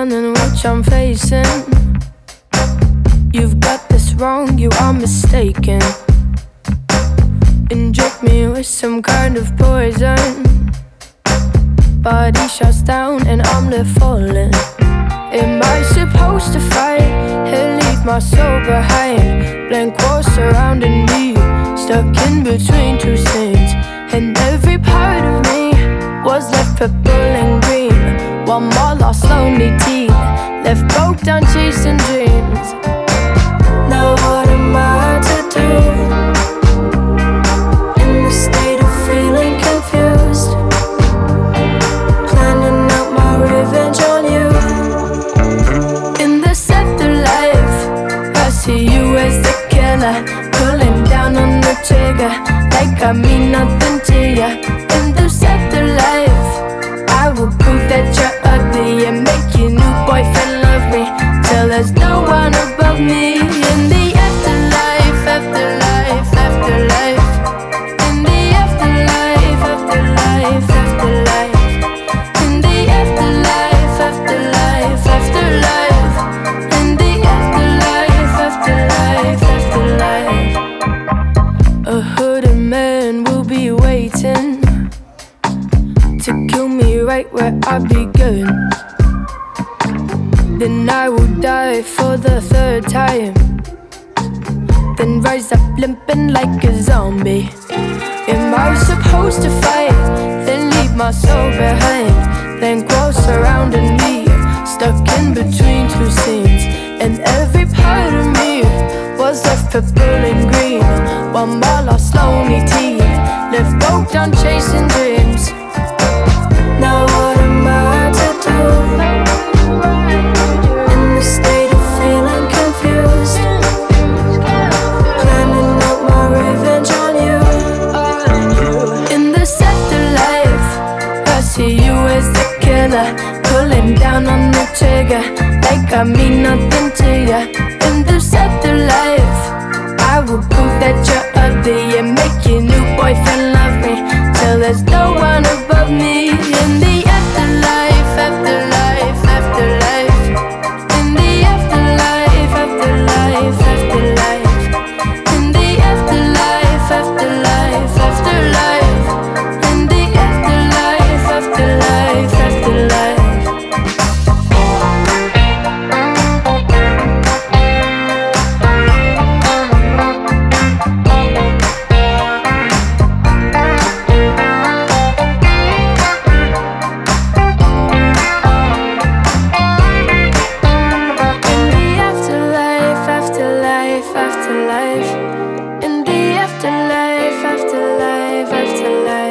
unknown in which I'm facing. You've got this wrong, you are mistaken. Inject me with some kind of poison. Body shuts down and I'm left falling. Am I supposed to fight and leave my soul behind? Blank walls surrounding me, stuck in between two scenes. And every part of me was left purple and green, while my lost lonely teen left broke down chasing dreams. Now what am I to do in the state of feeling confused? Planning out my revenge on you. In this afterlife, I see you as the killer, pulling down on the trigger like I mean nothing to ya. In this afterlife, I will prove that you're ugly and make your new boyfriend love me till there's no one above me. In the afterlife, afterlife, afterlife. In the afterlife, afterlife, afterlife. In the afterlife, afterlife, afterlife. In the afterlife, afterlife, afterlife. A hooded man will be waiting to kill me right where I began. Then I will die for the third time, then rise up limping like a zombie. Am I supposed to fight, then leave my soul behind? Then walls surrounding me, stuck in between two scenes. And every part of me was left purple and green, while my lost lonely teen left broke down chasing dreams. Now what am I to do in the state of feeling confused? Planning out my revenge on you. In this afterlife, I see you as the killer, pulling down on the trigger like I mean nothing to ya. In this afterlife, I will prove that you're ugly and make your new boyfriend love me till there's no one above me. In the afterlife, afterlife, afterlife. In the afterlife, afterlife, afterlife. In the afterlife, afterlife, afterlife. In the afterlife, afterlife, afterlife. Afterlife. In the afterlife, afterlife, afterlife.